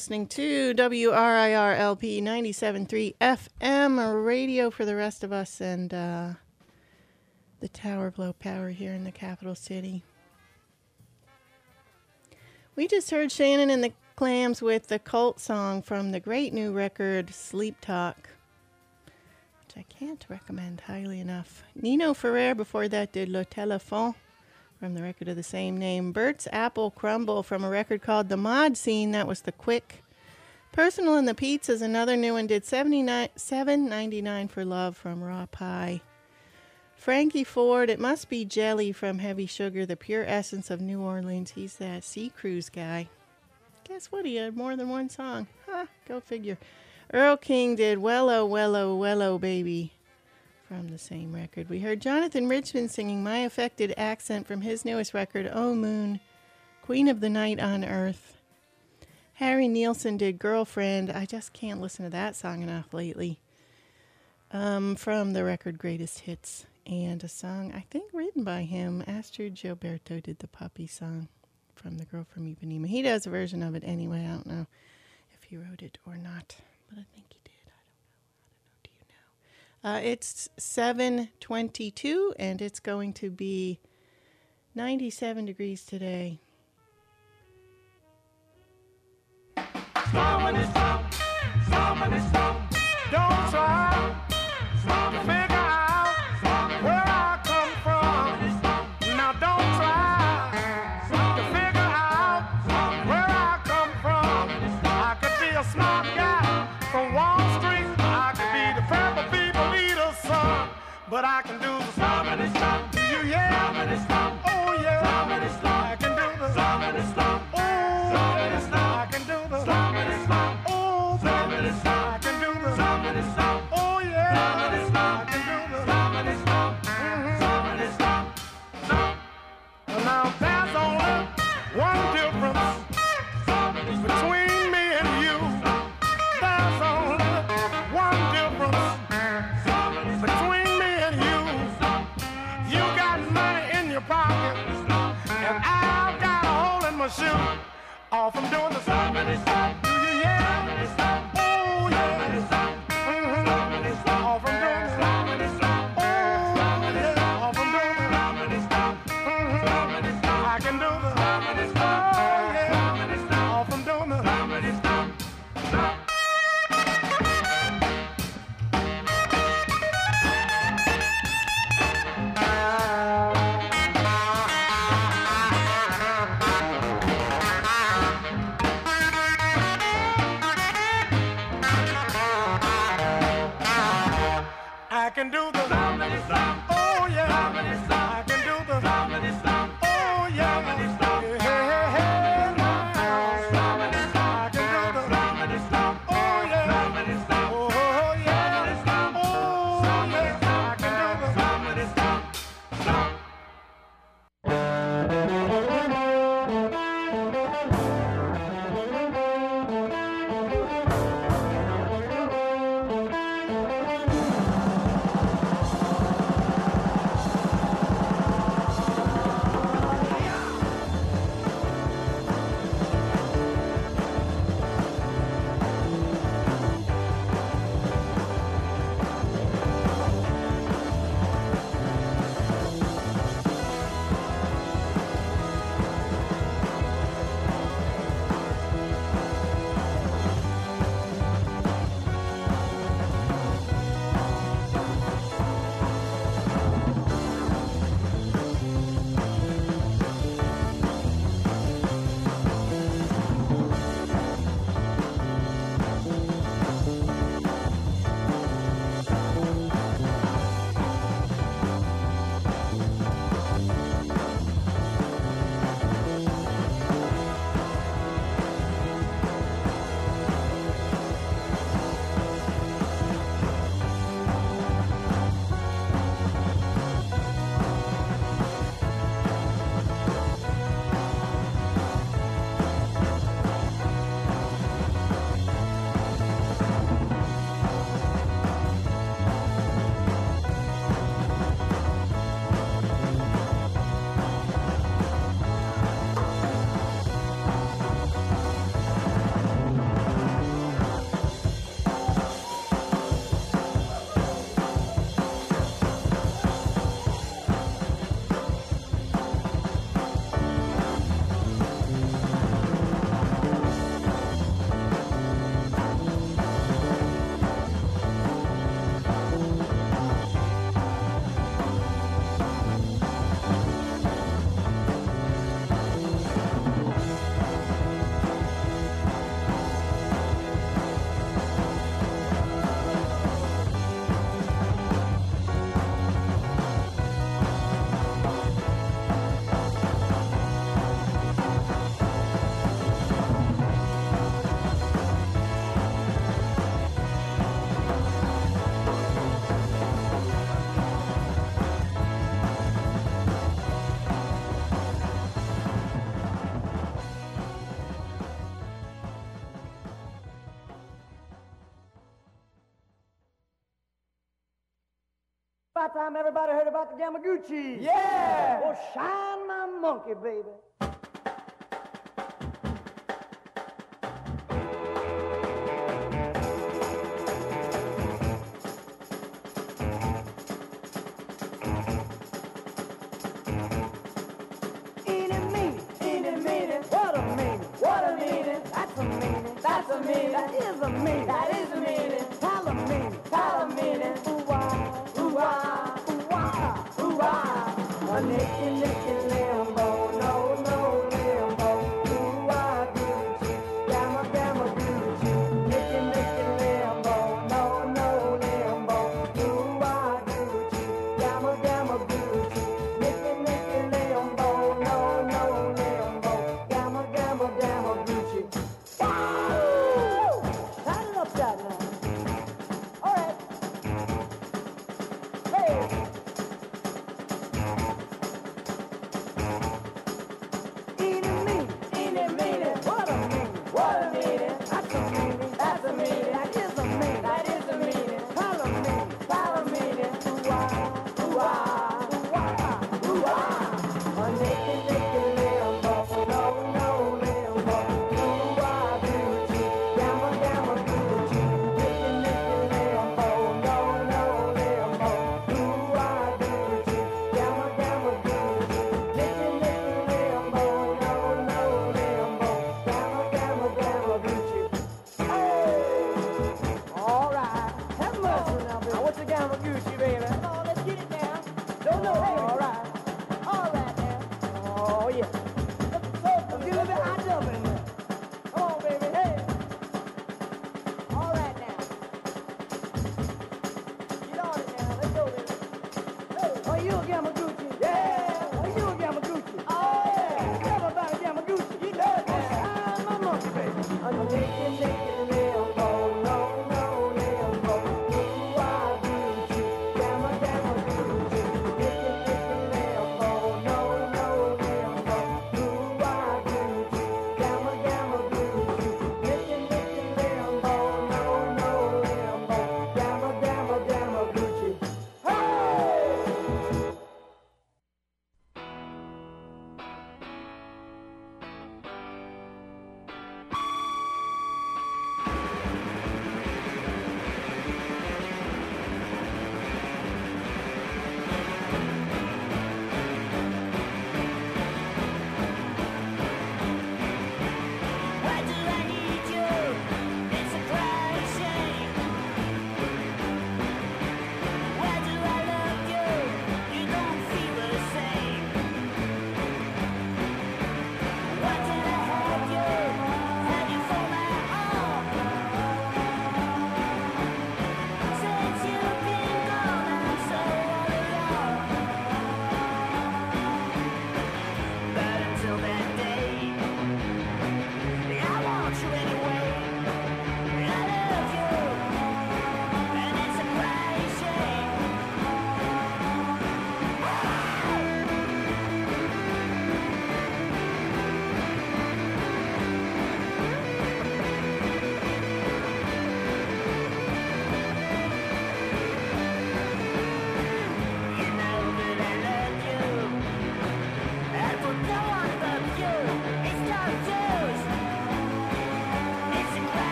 E: listening to W R I R L P ninety-seven point three F M radio for the rest of us and uh, the Tower Blow Power here in the capital city. We just heard Shannon and the Clams with the cult song from the great new record Sleep Talk, which I can't recommend highly enough. Nino Ferrer before that did Le Téléphone from the record of the same name. Bert's Apple Crumble from a record called The Mod Scene. That was the quick. Personal and the Pizzas, another new one, did seven ninety-nine for Love from Raw Pie. Frankie Ford, It Must Be Jelly from Heavy Sugar, the pure essence of New Orleans. He's that sea cruise guy. Guess what? He had more than one song. Huh, go figure. Earl King did Wello, Wello, Wello, Baby from the same record. We heard Jonathan Richman singing My Affected Accent from his newest record, Oh Moon, Queen of the Night on Earth. Harry Nilsson did Girlfriend. I just can't listen to that song enough lately. Um, from the record Greatest Hits. And a song, I think, written by him. Astrid Gilberto did the Puppy song from The Girl from Ipanema. He does a version of it anyway. I don't know if he wrote it or not, but I think he did. Uh, it's seven twenty-two, and it's going to be ninety-seven degrees today.
B: Somebody stop, somebody stop. Don't try to figure out where I come from. Now don't try to figure out where I come from. I could be a smart guy from Wall Street. I could be the purple people leader's son. But I can do the somebody stop. Do you hear? Somebody stop. Oh yeah. Somebody stop. I can do the somebody stop. Oh somebody stop. I can do the somebody stop. Oh somebody stop. I can do the somebody stop. Oh yeah. Somebody stop. I can do the somebody stop. Mm-hmm. Somebody stop. Stop. Now there's only one difference between me and you. There's only one difference between me and you. You got money in your pocket, and I've got a hole in my shoe. All from doing the somebody stop. Do you hear? Oh yeah. Mm-hmm. All from doing the somebody stop. Oh yeah. All from doing the somebody stop. Mm-hmm. I can do the somebody stop. Oh yeah. All from doing the somebody stop. Stop. I can do the somebody stop. Oh yeah. Somebody stop. I can do the somebody stop. Oh yeah. Somebody stop. Hey, hey, hey, now. Somebody stop. I can do the somebody stop. Oh yeah. Somebody stop. Oh yeah. Somebody stop. Oh yeah. I can do the somebody stop. Stop.
Q: about time everybody heard about the Yamaguchi.
R: Yeah.
Q: Well, shine my monkey, baby. Eeny, meeny, eeny, meeny, what a meaning, what a meaning, that's a meaning, that's a meaning, that is a meaning, that is a meaning, tell a meaning, tell a meaning, ooh-wah, ooh-wah, ooh-wah, ooh-wah, a nicky, nicky, limbo, no, no, limbo, ooh-wah, Gucci, gamma, gamma, Gucci, nicky, nicky, limbo, no, no, limbo, ooh-wah, Gucci, gamma, gamma, Gucci, nicky, nicky, limbo, no, no, limbo, gamma, gamma, gamma, Gucci. Woo! Turn it up that now.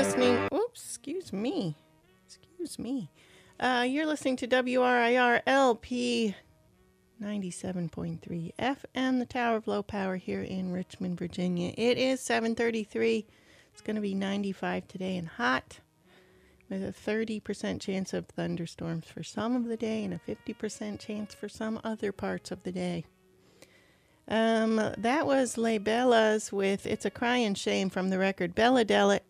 E: listening. Oops, excuse me. Excuse me. Uh, you're listening to W R I R L P ninety-seven point three F M, the Tower of Low Power here in Richmond, Virginia. It is seven thirty-three. It's going to be ninety-five today and hot, with a thirty percent chance of thunderstorms for some of the day and a fifty percent chance for some other parts of the day. Um, that was Les Bellas with It's a Crying Shame from the record Belladelic.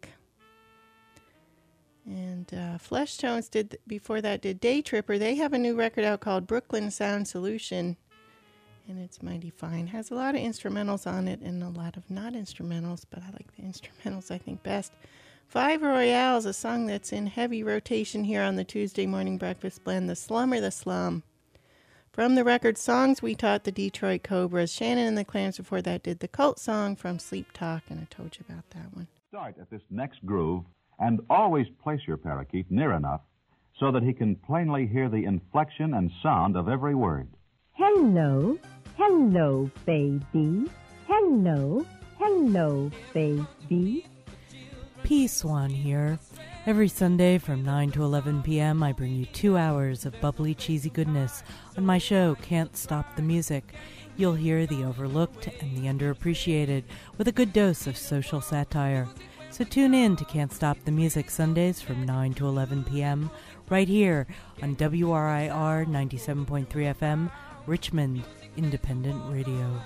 E: And uh, Flesh Tones did, before that, did Day Tripper. They have a new record out called Brooklyn Sound Solution. And it's mighty fine. Has a lot of instrumentals on it and a lot of not instrumentals, but I like the instrumentals, I think, best. Five Royales, a song that's in heavy rotation here on the Tuesday morning breakfast blend, The Slum or the Slum. From the record Songs We Taught the Detroit Cobras, Shannon and the Clams before that did the Cult Song from Sleep Talk, and I told you about that one.
R: Start at this next groove and always place your parakeet near enough so that he can plainly hear the inflection and sound of every word.
S: Hello, hello, baby. Hello, hello, baby.
T: P. Swan here. Every Sunday from nine to eleven p.m. I bring you two hours of bubbly, cheesy goodness on my show, Can't Stop the Music. You'll hear the overlooked and the underappreciated with a good dose of social satire. So tune in to Can't Stop the Music Sundays from nine to eleven p.m. right here on W R I R ninety-seven point three F M, Richmond Independent Radio.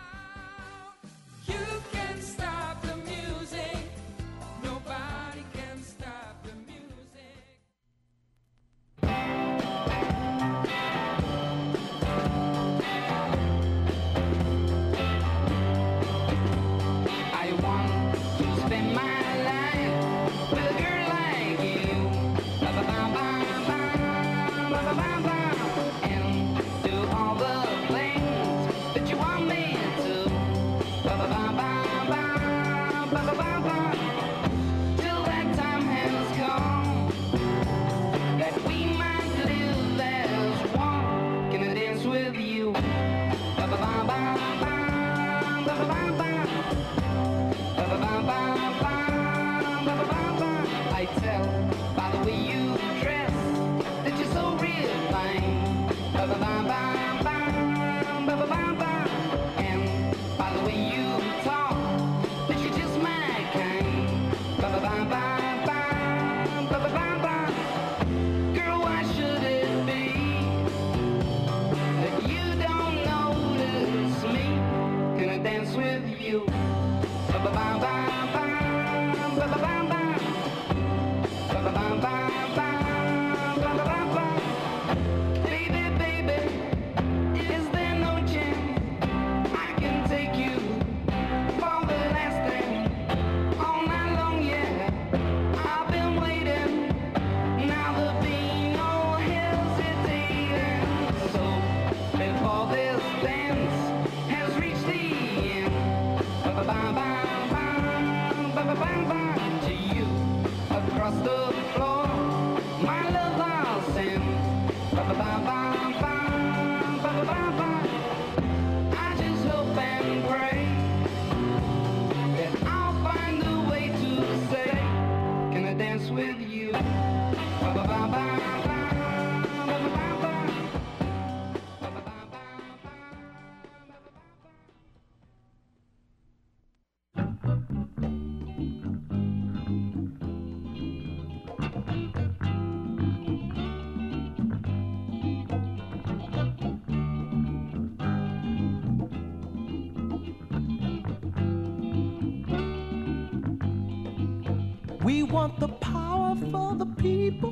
U: We want the power for the people.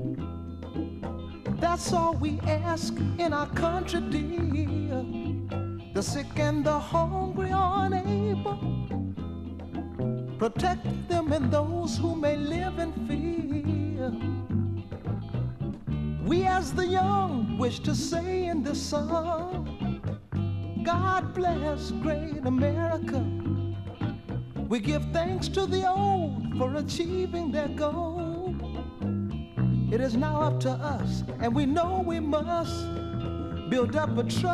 U: That's all we ask in our country, dear. The sick and the hungry are unable. Protect them and those who may live in fear. We as the young wish to say in this song, God bless great America. We give thanks to the old for achieving their goal. It is now up to us, and we know we must build up a trust.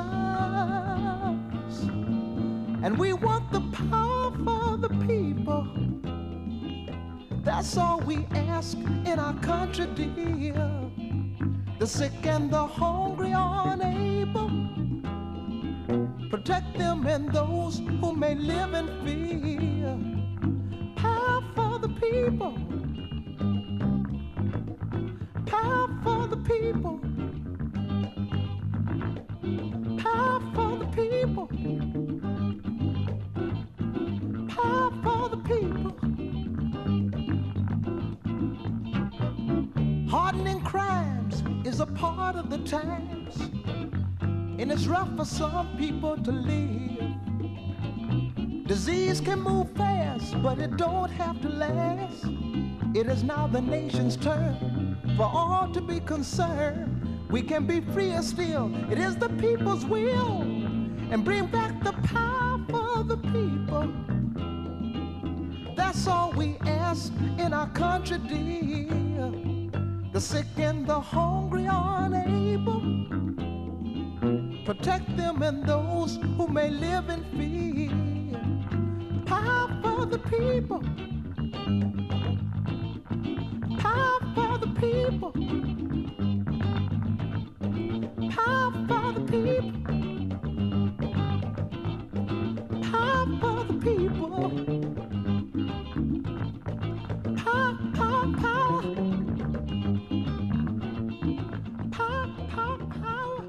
U: And we want the power for the people. That's all we ask in our country, dear. The sick and the hungry are unable. Protect them and those who may live in fear. Power for the people. Power for the people. Power for the people. Power for the people. Hardening crimes is a part of the times, and it's rough for some people to live. Disease can move fast, but it don't have to last. It is now the nation's turn for all to be concerned. We can be freer still. It is the people's will, and bring back the power for the people. That's all we ask in our country, dear. The sick and the hungry are unable. Protect them and those who may live in fear. Power for the people. Power for the people. Power for the people. Power for the people. Power, power, power. Power, power, power.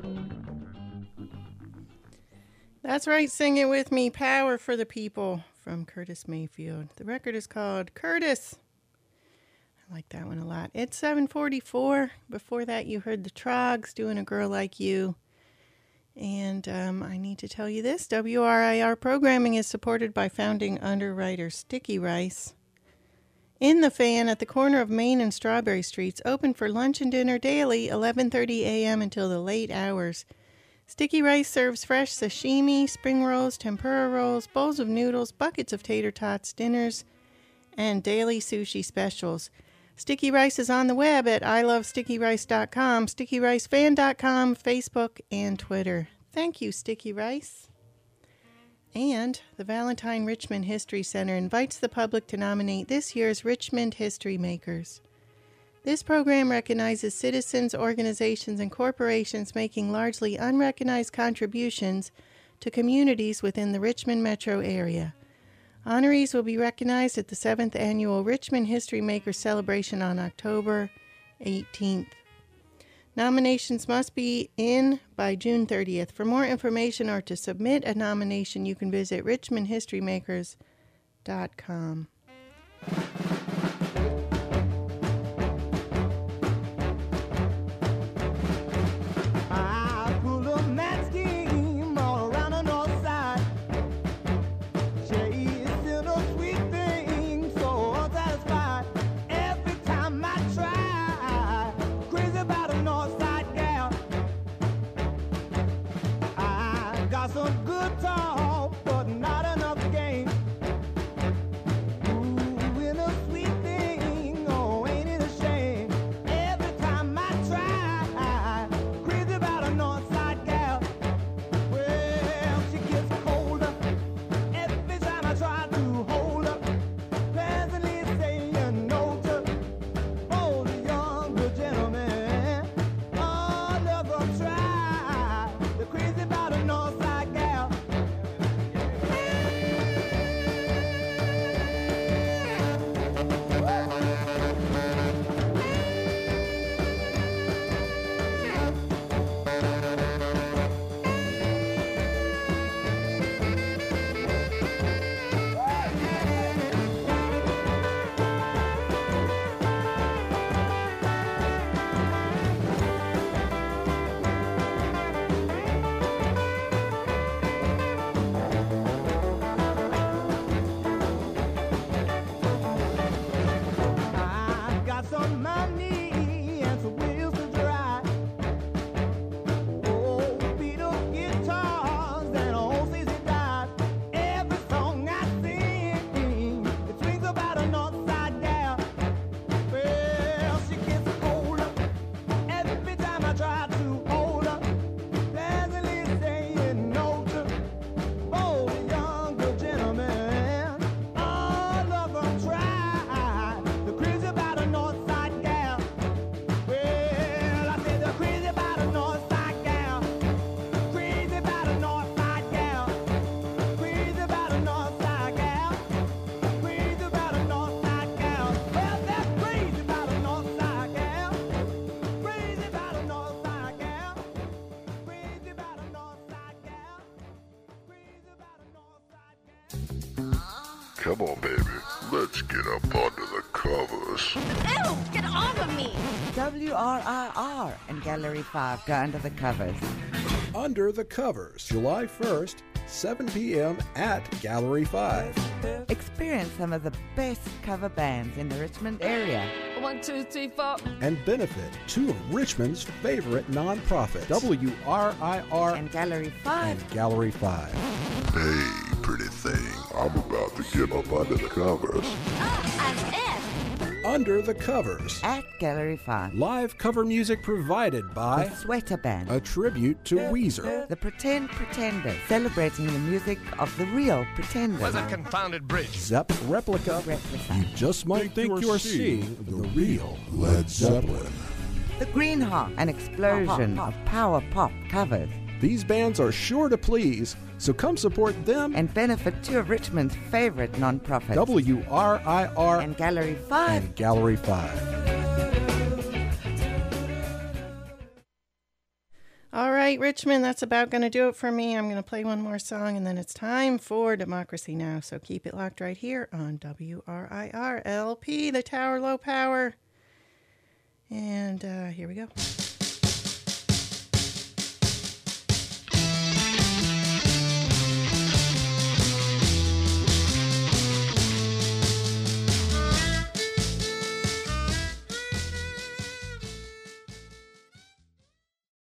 E: That's right, sing it with me. Power for the People from Curtis Mayfield. The record is called Curtis. I like that one a lot. It's seven forty-four. Before that, you heard the Trogs doing A Girl Like You. And um, I need to tell you this. W R I R programming is supported by founding underwriter Sticky Rice. In the Fan at the corner of Main and Strawberry Streets, open for lunch and dinner daily, eleven thirty a.m. until the late hours. Sticky Rice serves fresh sashimi, spring rolls, tempura rolls, bowls of noodles, buckets of tater tots, dinners, and daily sushi specials. Sticky Rice is on the web at I love sticky rice dot com, sticky rice fan dot com, Facebook, and Twitter. Thank you, Sticky Rice. And the Valentine Richmond History Center invites the public to nominate this year's Richmond History Makers. This program recognizes citizens, organizations, and corporations making largely unrecognized contributions to communities within the Richmond metro area. Honorees will be recognized at the seventh Annual Richmond History Makers Celebration on October eighteenth. Nominations must be in by June thirtieth. For more information or to submit a nomination, you can visit richmond history makers dot com.
U: I pull up that scheme all around the north side. Chasing a sweet thing, so satisfied. Every time I try, crazy about a north side gal. I got some good talk, but not enough game. Ooh, in a
A: Come on, baby. Let's get up under the covers.
C: Ew! Get off of me!
V: W R I R and Gallery five go under the covers.
W: Under the Covers, July first, seven p.m. at Gallery five.
V: Experience some of the best cover bands in the Richmond area.
C: One, two, three, four.
W: And benefit two of Richmond's favorite nonprofits, W R I R
V: and Gallery five.
W: And Gallery five.
A: Hey, pretty thing. I'm about to get up under the covers.
C: As if.
W: Under the Covers
V: at Gallery five.
W: Live cover music provided by
V: the Sweater Band,
W: a tribute to Weezer.
V: The Pretend Pretenders, celebrating the music of the real Pretenders.
X: Was a confounded bridge.
W: Zepp Replica.
V: Replica.
W: You just might think, think you're seeing the real Led Zeppelin.
V: The Greenheart, an explosion of power pop covers.
W: These bands are sure to please, so come support them
V: and benefit two of Richmond's favorite nonprofits,
W: W R I R
V: and Gallery five.
W: And Gallery five.
E: All right, Richmond, that's about going to do it for me. I'm going to play one more song, and then it's time for Democracy Now! So keep it locked right here on W R I R L P, the Tower Low Power. And uh, here we go.